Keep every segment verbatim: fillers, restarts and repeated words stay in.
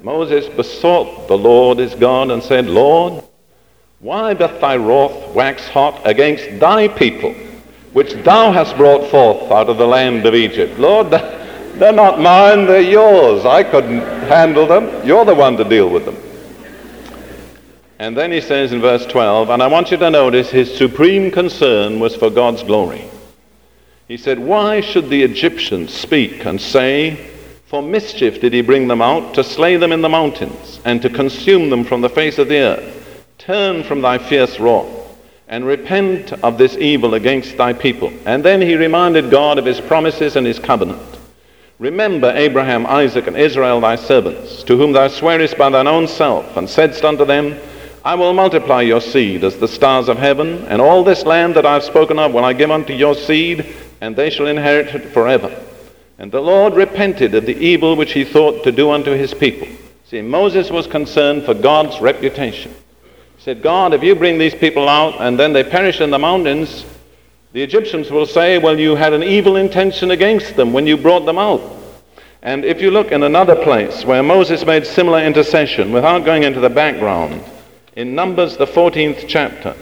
Moses besought the Lord his God and said, Lord, why doth thy wrath wax hot against thy people, which thou hast brought forth out of the land of Egypt? Lord, they're not mine, they're yours. I couldn't handle them. You're the one to deal with them. And then he says in verse twelve, and I want you to notice his supreme concern was for God's glory. He said, why should the Egyptians speak and say, for mischief did he bring them out, to slay them in the mountains, and to consume them from the face of the earth? Turn from thy fierce wrath, and repent of this evil against thy people. And then he reminded God of his promises and his covenant. Remember Abraham, Isaac, and Israel thy servants, to whom thou swearest by thine own self, and saidst unto them, I will multiply your seed as the stars of heaven, and all this land that I have spoken of will I give unto your seed, and they shall inherit it forever. And the Lord repented of the evil which he thought to do unto his people. See, Moses was concerned for God's reputation. He said, God, if you bring these people out and then they perish in the mountains, the Egyptians will say, well, you had an evil intention against them when you brought them out. And if you look in another place where Moses made similar intercession, without going into the background, in Numbers, the fourteenth chapter,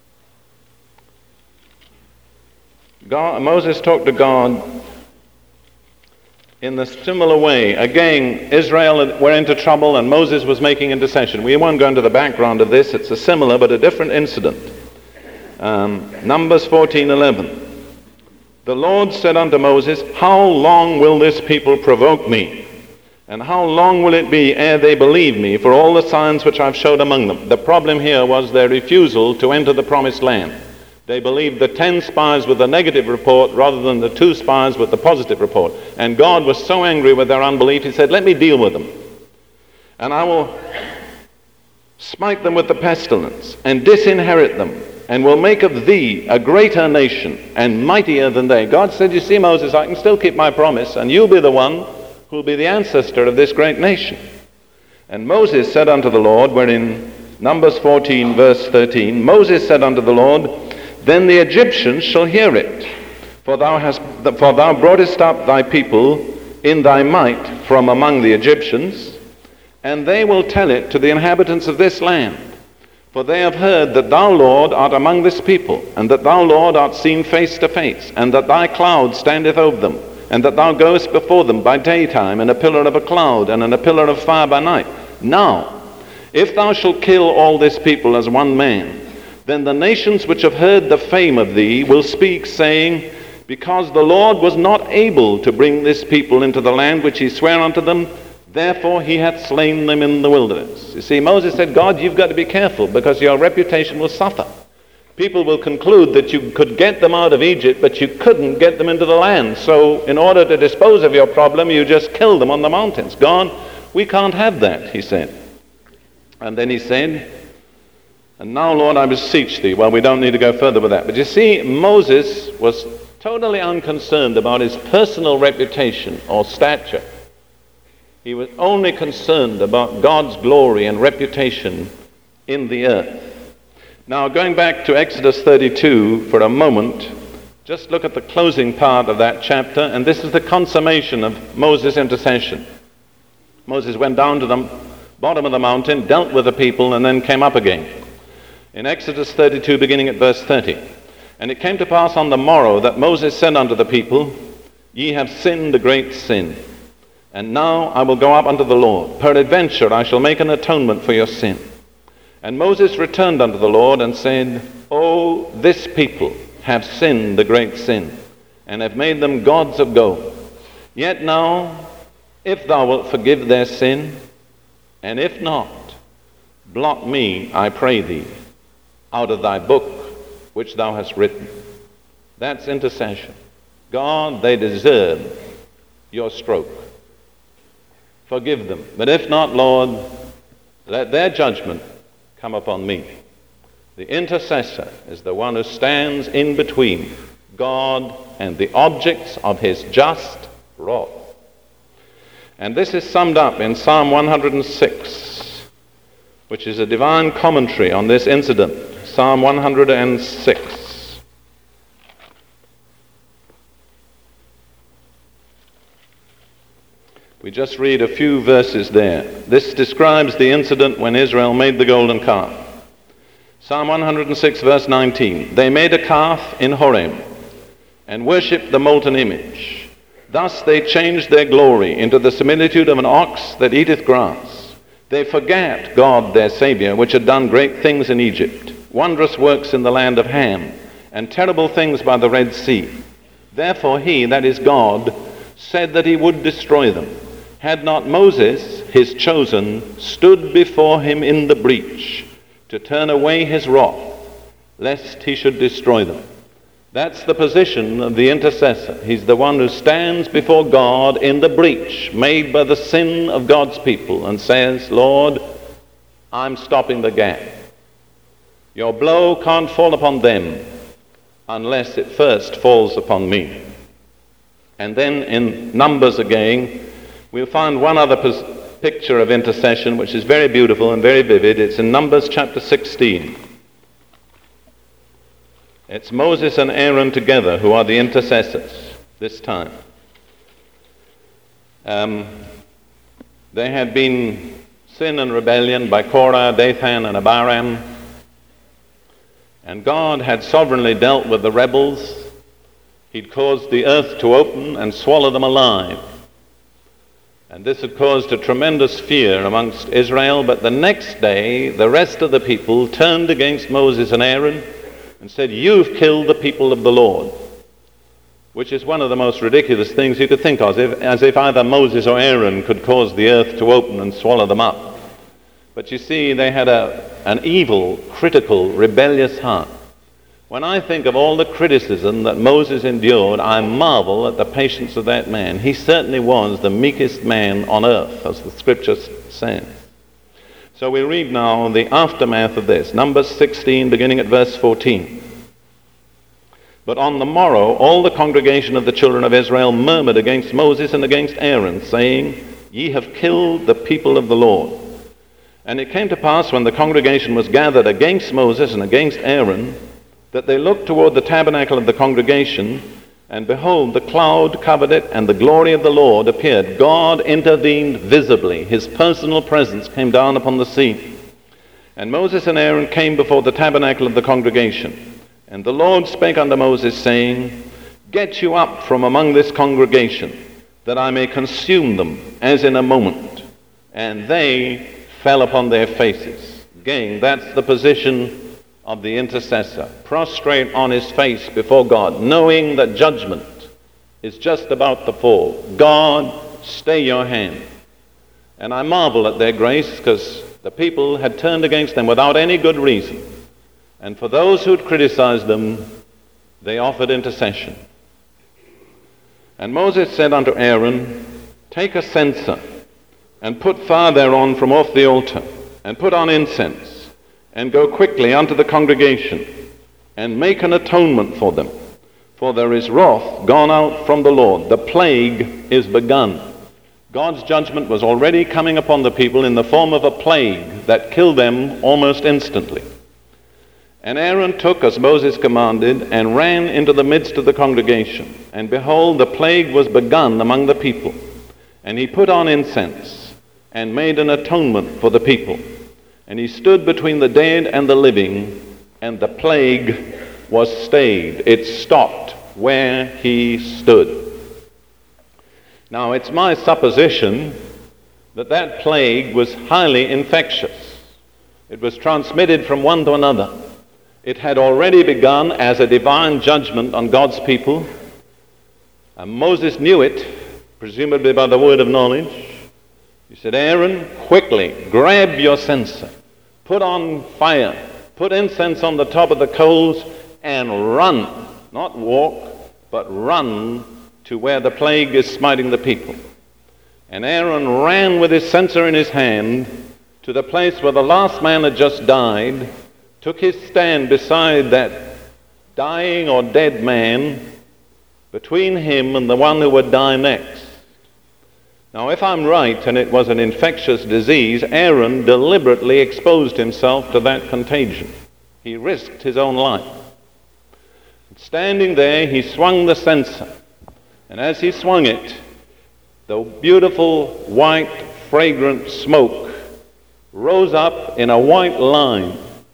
God, Moses talked to God in the similar way. Again, Israel were into trouble and Moses was making intercession. We won't go into the background of this. It's a similar but a different incident. Um, Numbers fourteen eleven. The Lord said unto Moses, how long will this people provoke me? And how long will it be ere they believe me for all the signs which I've showed among them? The problem here was their refusal to enter the promised land. They believed the ten spies with the negative report rather than the two spies with the positive report. And God was so angry with their unbelief, he said, let me deal with them. And I will smite them with the pestilence and disinherit them, and will make of thee a greater nation and mightier than they. God said, you see, Moses, I can still keep my promise, and you'll be the one who will be the ancestor of this great nation. And Moses said unto the Lord, we're in Numbers fourteen, verse thirteen, Moses said unto the Lord, then the Egyptians shall hear it, for thou hast, for thou broughtest up thy people in thy might from among the Egyptians, and they will tell it to the inhabitants of this land. For they have heard that thou, Lord, art among this people, and that thou, Lord, art seen face to face, and that thy cloud standeth over them, and that thou goest before them by daytime in a pillar of a cloud, and in a pillar of fire by night. Now, if thou shalt kill all this people as one man, then the nations which have heard the fame of thee will speak, saying, because the Lord was not able to bring this people into the land which he sware unto them, therefore he hath slain them in the wilderness. You see, Moses said, God, you've got to be careful, because your reputation will suffer. People will conclude that you could get them out of Egypt, but you couldn't get them into the land. So in order to dispose of your problem, you just kill them on the mountains. God, we can't have that, he said. And then he said, and now, Lord, I beseech thee. Well, we don't need to go further with that. But you see, Moses was totally unconcerned about his personal reputation or stature. He was only concerned about God's glory and reputation in the earth. Now, going back to Exodus thirty-two for a moment, just look at the closing part of that chapter, and this is the consummation of Moses' intercession. Moses went down to the bottom of the mountain, dealt with the people, and then came up again. In Exodus thirty-two, beginning at verse thirty, and it came to pass on the morrow that Moses said unto the people, ye have sinned a great sin, and now I will go up unto the Lord. Peradventure I shall make an atonement for your sin. And Moses returned unto the Lord and said, O, this people have sinned a great sin, and have made them gods of gold. Yet now, if thou wilt forgive their sin, and if not, blot me, I pray thee, out of thy book which thou hast written. That's intercession. God, they deserve your stroke. Forgive them. But if not, Lord, let their judgment come upon me. The intercessor is the one who stands in between God and the objects of his just wrath. And this is summed up in Psalm one hundred six, which is a divine commentary on this incident. Psalm one hundred six. We just read a few verses there. This describes the incident when Israel made the golden calf. Psalm one hundred six, verse nineteen. They made a calf in Horeb and worshipped the molten image. Thus they changed their glory into the similitude of an ox that eateth grass. They forgat God their Saviour, which had done great things in Egypt, wondrous works in the land of Ham, and terrible things by the Red Sea. Therefore he, that is God, said that he would destroy them. Had not Moses, his chosen, stood before him in the breach to turn away his wrath, lest he should destroy them. That's the position of the intercessor. He's the one who stands before God in the breach made by the sin of God's people and says, Lord, I'm stopping the gap. Your blow can't fall upon them unless it first falls upon me. And then in Numbers again, we'll find one other pos- picture of intercession which is very beautiful and very vivid. It's in Numbers chapter sixteen. It's Moses and Aaron together who are the intercessors this time. Um, they had been sin and rebellion by Korah, Dathan, and Abiram. And God had sovereignly dealt with the rebels. He'd caused the earth to open and swallow them alive. And this had caused a tremendous fear amongst Israel. But the next day, the rest of the people turned against Moses and Aaron and said, you've killed the people of the Lord. Which is one of the most ridiculous things you could think of, as if, as if either Moses or Aaron could cause the earth to open and swallow them up. But you see, they had a, an evil, critical, rebellious heart. When I think of all the criticism that Moses endured, I marvel at the patience of that man. He certainly was the meekest man on earth, as the scriptures say. So we read now the aftermath of this. Numbers sixteen, beginning at verse fourteen. But on the morrow, all the congregation of the children of Israel murmured against Moses and against Aaron, saying, Ye have killed the people of the Lord. And it came to pass, when the congregation was gathered against Moses and against Aaron, that they looked toward the tabernacle of the congregation, and behold, the cloud covered it, and the glory of the Lord appeared. God intervened visibly. His personal presence came down upon the scene. And Moses and Aaron came before the tabernacle of the congregation. And the Lord spake unto Moses, saying, Get you up from among this congregation, that I may consume them as in a moment. And they fell upon their faces. Again, that's the position of the intercessor, prostrate on his face before God, knowing that judgment is just about to fall. God, stay your hand. And I marvel at their grace, because the people had turned against them without any good reason. And for those who had criticized them, they offered intercession. And Moses said unto Aaron, Take a censer, and put fire thereon from off the altar, and put on incense, and go quickly unto the congregation, and make an atonement for them. For there is wrath gone out from the Lord. The plague is begun. God's judgment was already coming upon the people in the form of a plague that killed them almost instantly. And Aaron took, as Moses commanded, and ran into the midst of the congregation. And behold, the plague was begun among the people. And he put on incense, and made an atonement for the people. And he stood between the dead and the living, and the plague was stayed. It stopped where he stood. Now, it's my supposition that that plague was highly infectious. It was transmitted from one to another. It had already begun as a divine judgment on God's people. And Moses knew it, presumably by the word of knowledge. He said, Aaron, quickly, grab your censer, put on fire, put incense on the top of the coals, and run, not walk, but run to where the plague is smiting the people. And Aaron ran with his censer in his hand to the place where the last man had just died, took his stand beside that dying or dead man, between him and the one who would die next. Now, if I'm right, and it was an infectious disease, Aaron deliberately exposed himself to that contagion. He risked his own life. Standing there, he swung the censer. And as he swung it, the beautiful white fragrant smoke rose up in a white line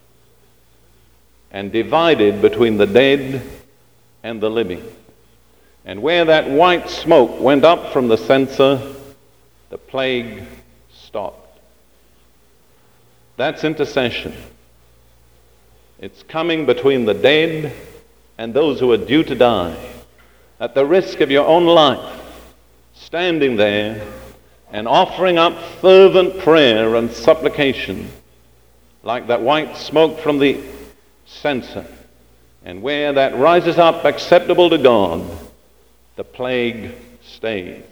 and divided between the dead and the living. And where that white smoke went up from the censer, the plague stopped. That's intercession. It's coming between the dead and those who are due to die, at the risk of your own life, standing there and offering up fervent prayer and supplication like that white smoke from the censer. And where that rises up acceptable to God, the plague stays.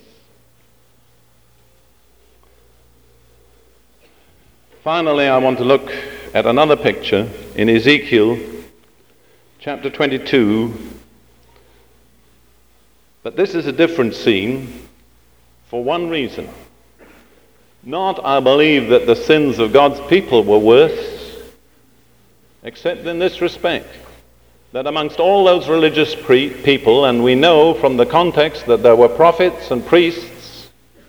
Finally, I want to look at another picture in Ezekiel chapter twenty-two. But this is a different scene for one reason. Not, I believe, that the sins of God's people were worse, except in this respect, that amongst all those religious pre- people, and we know from the context that there were prophets and priests,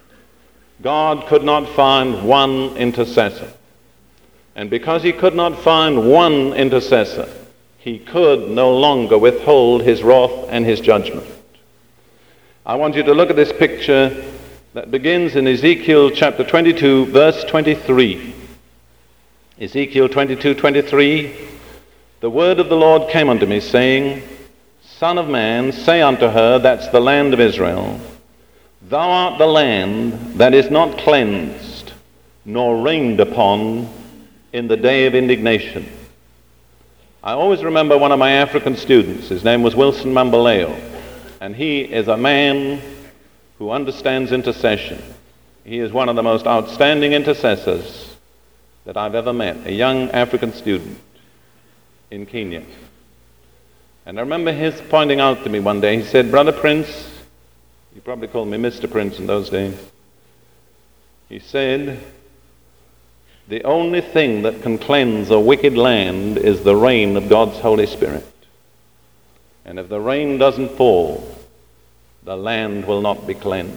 God could not find one intercessor. And because he could not find one intercessor, he could no longer withhold his wrath and his judgment. I want you to look at this picture that begins in Ezekiel chapter twenty-two, verse twenty-three. Ezekiel twenty-two, twenty-three, the word of the Lord came unto me, saying, Son of man, say unto her, that's the land of Israel, Thou art the land that is not cleansed, nor rained upon in the day of indignation. I always remember one of my African students. His name was Wilson Mambaleo. And he is a man who understands intercession. He is one of the most outstanding intercessors that I've ever met, a young African student in Kenya. And I remember his pointing out to me one day, he said, Brother Prince, he probably called me Mister Prince in those days, he said, the only thing that can cleanse a wicked land is the rain of God's Holy Spirit. And if the rain doesn't fall, the land will not be cleansed.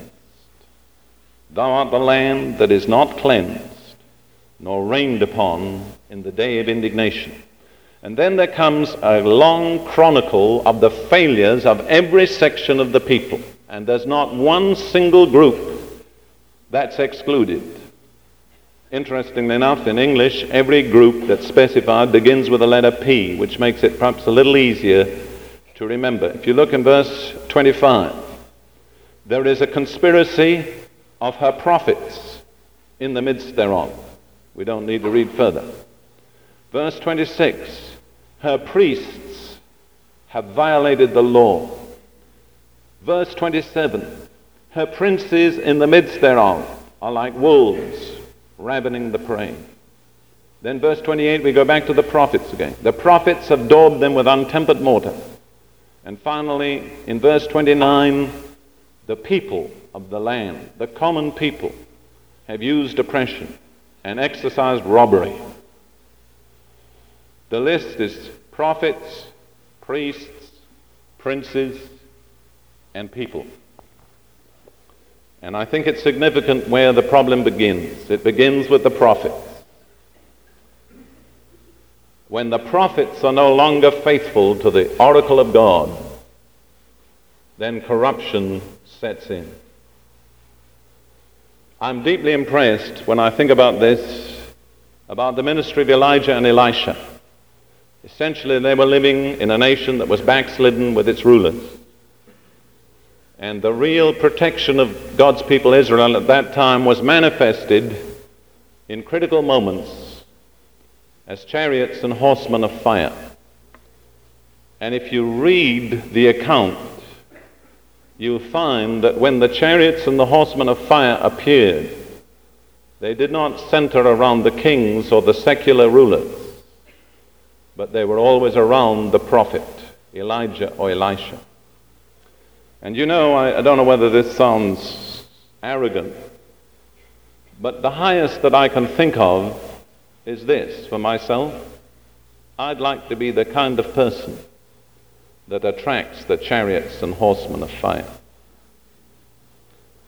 Thou art the land that is not cleansed, nor rained upon in the day of indignation. And then there comes a long chronicle of the failures of every section of the people. And there's not one single group that's excluded. Interestingly enough, in English, every group that's specified begins with the letter P, which makes it perhaps a little easier to remember. If you look in verse twenty-five, there is a conspiracy of her prophets in the midst thereof. We don't need to read further. Verse twenty-six, her priests have violated the law. Verse twenty-seven, her princes in the midst thereof are like wolves ravening the prey. Then verse twenty-eight, we go back to the prophets again. The prophets have daubed them with untempered mortar. And finally, in verse twenty-nine, the people of the land, the common people, have used oppression and exercised robbery. The list is prophets, priests, princes, and people. And I think it's significant where the problem begins. It begins with the prophets. When the prophets are no longer faithful to the oracle of God, then corruption sets in. I'm deeply impressed when I think about this, about the ministry of Elijah and Elisha. Essentially, they were living in a nation that was backslidden with its rulers. And the real protection of God's people Israel at that time was manifested in critical moments as chariots and horsemen of fire. And if you read the account, you'll find that when the chariots and the horsemen of fire appeared, they did not center around the kings or the secular rulers, but they were always around the prophet, Elijah or Elisha. And you know, I, I don't know whether this sounds arrogant, but the highest that I can think of is this for myself. I'd like to be the kind of person that attracts the chariots and horsemen of fire.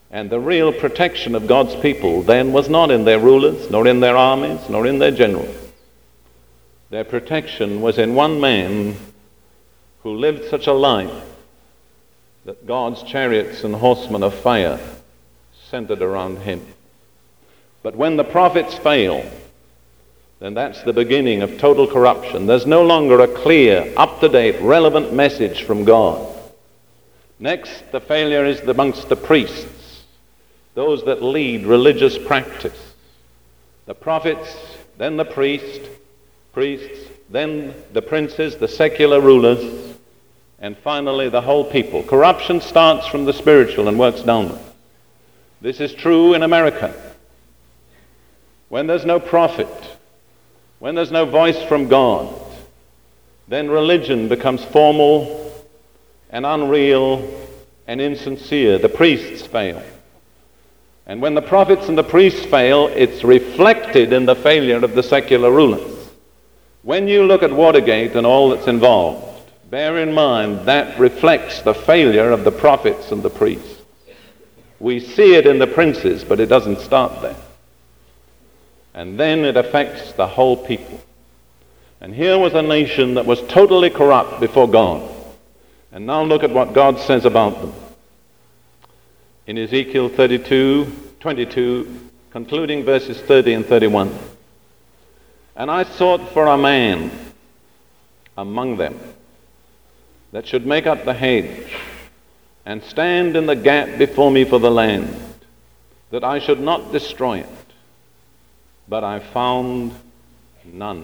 And the real protection of God's people then was not in their rulers, nor in their armies, nor in their generals. Their protection was in one man who lived such a life that God's chariots and horsemen of fire centered around him. But when the prophets fail, then that's the beginning of total corruption. There's no longer a clear, up-to-date, relevant message from God. Next, the failure is amongst the priests, those that lead religious practice. The prophets, then the priest, priests, then the princes, the secular rulers, and finally the whole people. Corruption starts from the spiritual and works downward. This is true in America. When there's no prophet, when there's no voice from God, then religion becomes formal and unreal and insincere. The priests fail. And when the prophets and the priests fail, it's reflected in the failure of the secular rulers. When you look at Watergate and all that's involved, bear in mind that reflects the failure of the prophets and the priests. We see it in the princes, but it doesn't start there. And then it affects the whole people. And here was a nation that was totally corrupt before God. And now look at what God says about them. In Ezekiel thirty-two, twenty-two, concluding verses thirty and thirty-one. And I sought for a man among them that should make up the hedge and stand in the gap before me for the land, that I should not destroy it. But I found none.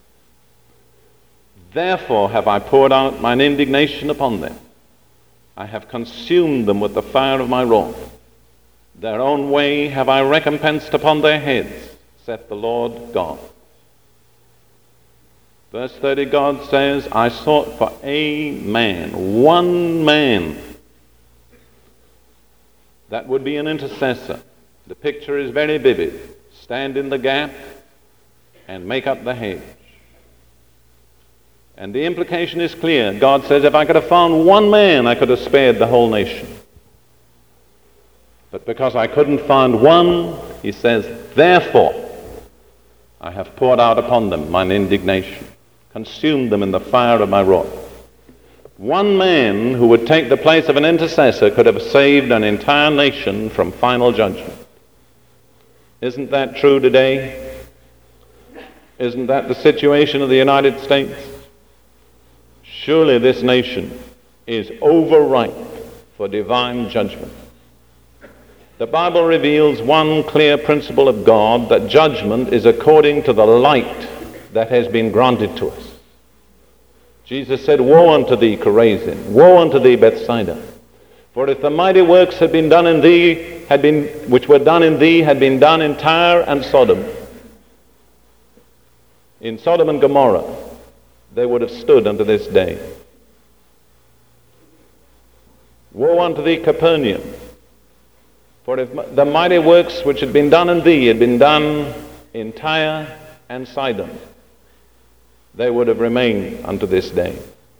Therefore have I poured out mine indignation upon them. I have consumed them with the fire of my wrath. Their own way have I recompensed upon their heads, saith the Lord God. Verse thirty, God says, I sought for a man, one man, that would be an intercessor. The picture is very vivid. Stand in the gap and make up the hedge. And the implication is clear. God says, if I could have found one man, I could have spared the whole nation. But because I couldn't find one, he says, therefore, I have poured out upon them mine indignation, consumed them in the fire of my wrath. One man who would take the place of an intercessor could have saved an entire nation from final judgment. Isn't that true today? Isn't that the situation of the United States? Surely this nation is overripe for divine judgment. The Bible reveals one clear principle of God, that judgment is according to the light that has been granted to us. Jesus said, woe unto thee, Chorazin, woe unto thee, Bethsaida. For if the mighty works had been done in thee, had been, which were done in thee, had been done in Tyre and Sodom, in Sodom and Gomorrah, they would have stood unto this day. Woe unto thee, Capernaum, for if the mighty works which had been done in thee had been done in Tyre and Sidon, they would have remained unto this day.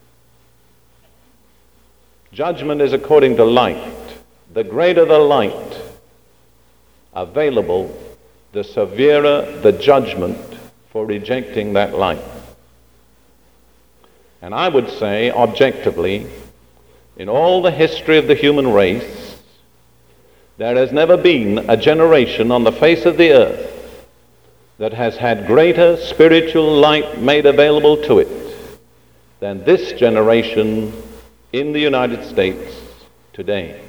Judgment is according to light. The greater the light available, the severer the judgment for rejecting that light. And I would say, objectively, in all the history of the human race, there has never been a generation on the face of the earth that has had greater spiritual light made available to it than this generation in the United States today.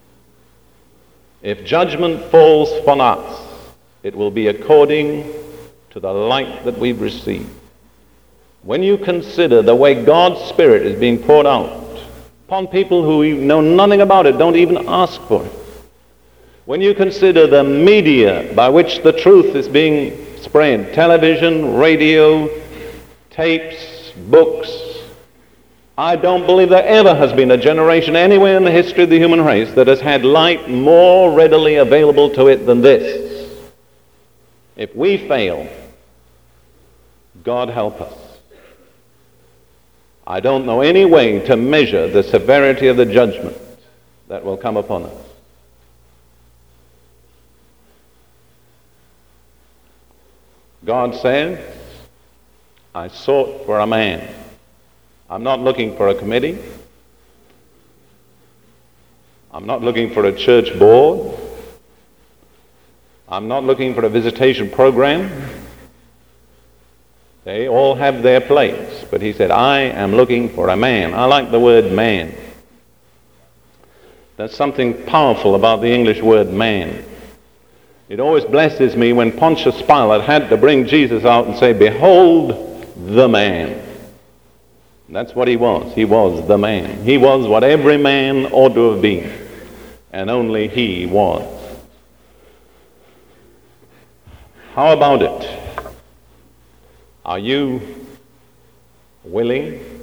If judgment falls upon us, it will be according to the light that we've received. When you consider the way God's Spirit is being poured out upon people who know nothing about it, don't even ask for it. When you consider the media by which the truth is being spread, television, radio, tapes, books, I don't believe there ever has been a generation anywhere in the history of the human race that has had light more readily available to it than this. If we fail, God help us. I don't know any way to measure the severity of the judgment that will come upon us. God says, I sought for a man. I'm not looking for a committee. I'm not looking for a church board. I'm not looking for a visitation program. They all have their place. But he said, I am looking for a man. I like the word man. There's something powerful about the English word man. It always blesses me when Pontius Pilate had to bring Jesus out and say, behold the man. And that's what he was. He was the man. He was what every man ought to have been. And only he was. How about it? Are you willing?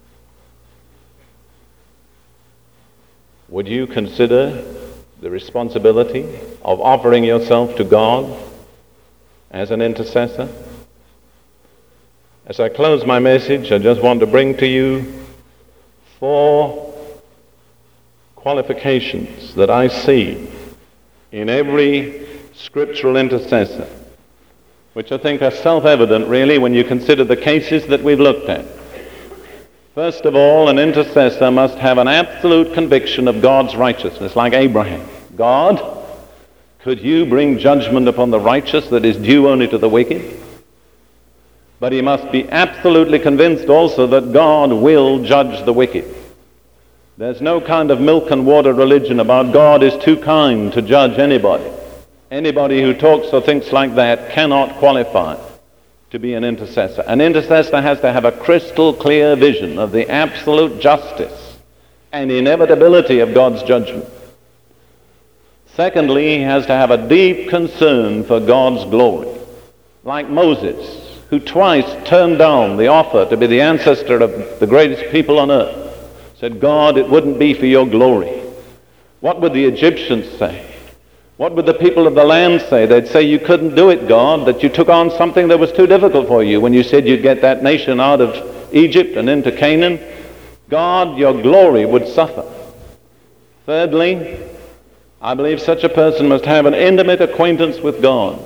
Would you consider the responsibility of offering yourself to God as an intercessor? As I close my message, I just want to bring to you four qualifications that I see in every scriptural intercessor, which I think are self-evident, really, when you consider the cases that we've looked at. First of all, an intercessor must have an absolute conviction of God's righteousness, like Abraham. God, could you bring judgment upon the righteous that is due only to the wicked? But he must be absolutely convinced also that God will judge the wicked. There's no kind of milk and water religion about God is too kind to judge anybody. Anybody who talks or thinks like that cannot qualify to be an intercessor. An intercessor has to have a crystal clear vision of the absolute justice and inevitability of God's judgment. Secondly, he has to have a deep concern for God's glory. Like Moses, who twice turned down the offer to be the ancestor of the greatest people on earth. Said, God, it wouldn't be for your glory. What would the Egyptians say? What would the people of the land say? They'd say you couldn't do it, God, that you took on something that was too difficult for you when you said you'd get that nation out of Egypt and into Canaan. God, your glory would suffer. Thirdly, I believe such a person must have an intimate acquaintance with God.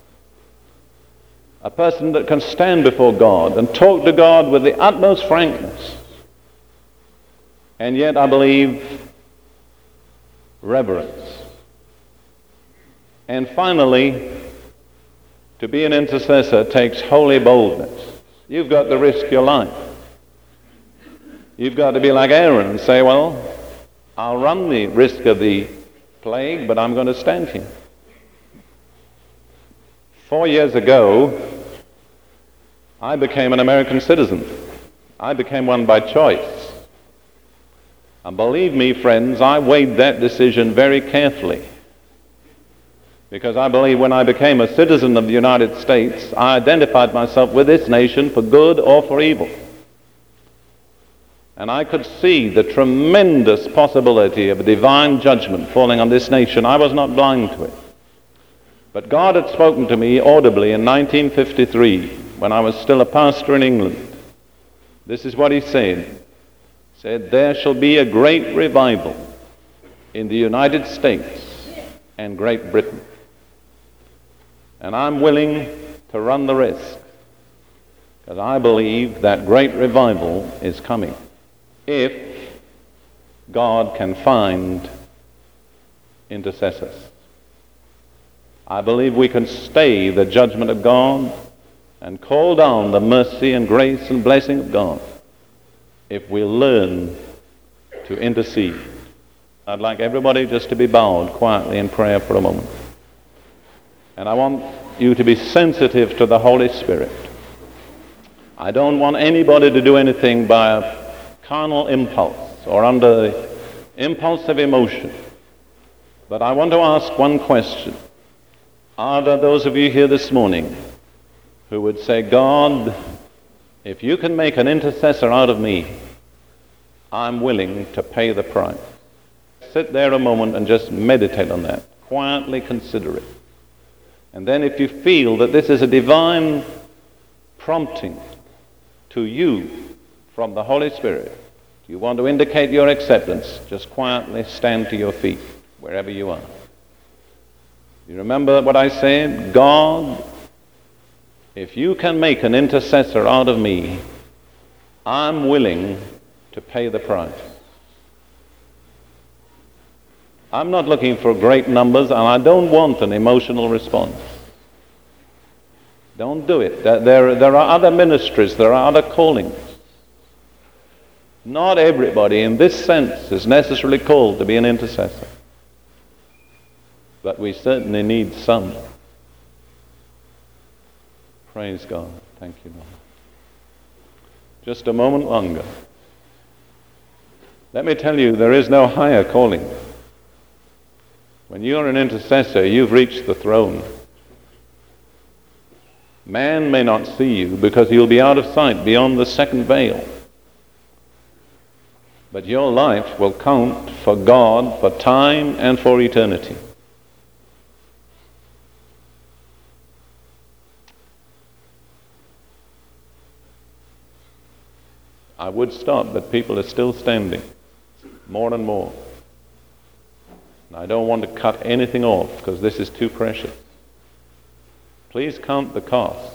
A person that can stand before God and talk to God with the utmost frankness. And yet, I believe, reverence. And finally, to be an intercessor takes holy boldness. You've got to risk your life. You've got to be like Aaron and say, well, I'll run the risk of the plague, but I'm going to stand here. Four years ago, I became an American citizen. I became one by choice. And believe me, friends, I weighed that decision very carefully. Because I believe when I became a citizen of the United States, I identified myself with this nation for good or for evil. And I could see the tremendous possibility of a divine judgment falling on this nation. I was not blind to it. But God had spoken to me audibly in nineteen fifty-three, when I was still a pastor in England. This is what he said. He said, there shall be a great revival in the United States and Great Britain. And I'm willing to run the risk, because I believe that great revival is coming, if God can find intercessors. I believe we can stay the judgment of God and call down the mercy and grace and blessing of God if we learn to intercede. I'd like everybody just to be bowed quietly in prayer for a moment. And I want you to be sensitive to the Holy Spirit. I don't want anybody to do anything by a carnal impulse or under the impulse of emotion. But I want to ask one question. Are there those of you here this morning who would say, God, if you can make an intercessor out of me, I'm willing to pay the price. Sit there a moment and just meditate on that. Quietly consider it. And then if you feel that this is a divine prompting to you from the Holy Spirit, you want to indicate your acceptance, just quietly stand to your feet wherever you are. You remember what I said? God if you can make an intercessor out of me, I'm willing to pay the price. I'm not looking for great numbers, and I don't want an emotional response. Don't do it. There, there are other ministries, there are other callings. Not everybody in this sense is necessarily called to be an intercessor. But we certainly need some. Praise God. Thank you, Lord. Just a moment longer. Let me tell you, there is no higher calling. When you're an intercessor, you've reached the throne. Man may not see you because you'll be out of sight beyond the second veil. But your life will count for God, for time, and for eternity. I would stop, but people are still standing, more and more. And I don't want to cut anything off because this is too precious. Please count the cost.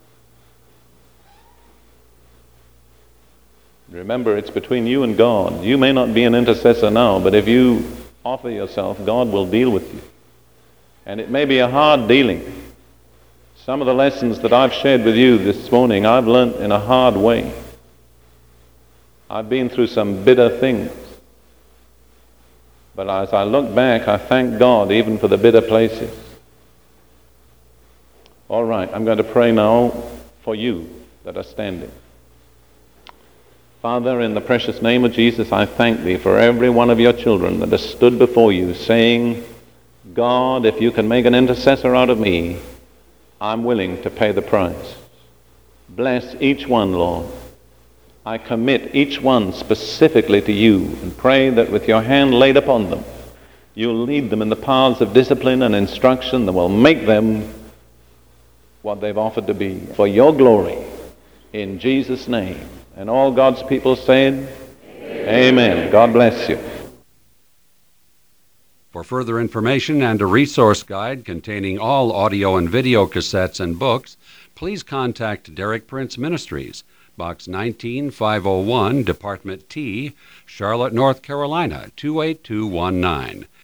Remember, it's between you and God. You may not be an intercessor now, but if you offer yourself, God will deal with you. And it may be a hard dealing. Some of the lessons that I've shared with you this morning, I've learned in a hard way. I've been through some bitter things. But as I look back, I thank God even for the bitter places. All right, I'm going to pray now for you that are standing. Father, in the precious name of Jesus, I thank thee for every one of your children that has stood before you saying, God, if you can make an intercessor out of me, I'm willing to pay the price. Bless each one, Lord. I commit each one specifically to you and pray that with your hand laid upon them, you'll lead them in the paths of discipline and instruction that will make them what they've offered to be. For your glory, in Jesus' name. And all God's people said, Amen. Amen. God bless you. For further information and a resource guide containing all audio and video cassettes and books, please contact Derek Prince Ministries, Box nineteen five oh one, Department T, Charlotte, North Carolina, two eight two one nine.